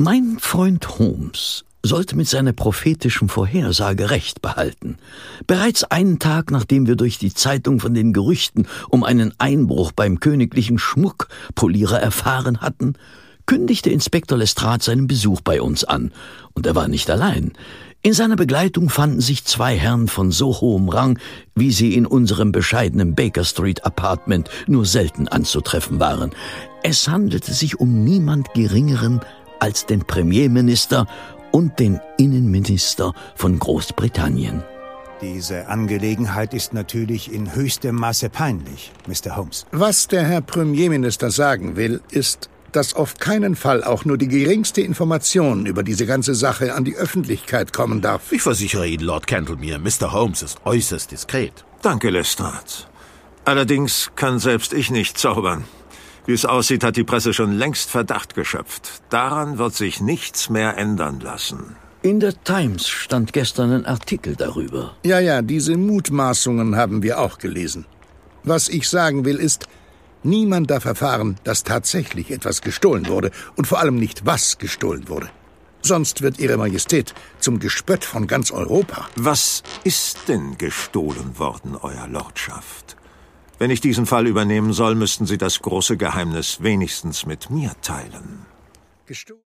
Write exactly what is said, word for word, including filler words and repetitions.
Mein Freund Holmes sollte mit seiner prophetischen Vorhersage Recht behalten. Bereits einen Tag, nachdem wir durch die Zeitung von den Gerüchten um einen Einbruch beim königlichen Schmuckpolierer erfahren hatten, kündigte Inspektor Lestrade seinen Besuch bei uns an. Und er war nicht allein. In seiner Begleitung fanden sich zwei Herren von so hohem Rang, wie sie in unserem bescheidenen Baker Street Apartment nur selten anzutreffen waren. Es handelte sich um niemand Geringeren als den Premierminister und den Innenminister von Großbritannien. Diese Angelegenheit ist natürlich in höchstem Maße peinlich, Mister Holmes. Was der Herr Premierminister sagen will, ist, dass auf keinen Fall auch nur die geringste Information über diese ganze Sache an die Öffentlichkeit kommen darf. Ich versichere Ihnen, Lord Candlemere, Mister Holmes ist äußerst diskret. Danke, Lestrade. Allerdings kann selbst ich nicht zaubern. Wie es aussieht, hat die Presse schon längst Verdacht geschöpft. Daran wird sich nichts mehr ändern lassen. In der Times stand gestern ein Artikel darüber. Ja, ja, diese Mutmaßungen haben wir auch gelesen. Was ich sagen will ist, niemand darf erfahren, dass tatsächlich etwas gestohlen wurde und vor allem nicht, was gestohlen wurde. Sonst wird Ihre Majestät zum Gespött von ganz Europa. Was ist denn gestohlen worden, Euer Lordschaft? Wenn ich diesen Fall übernehmen soll, müssten Sie das große Geheimnis wenigstens mit mir teilen. Gestohlen?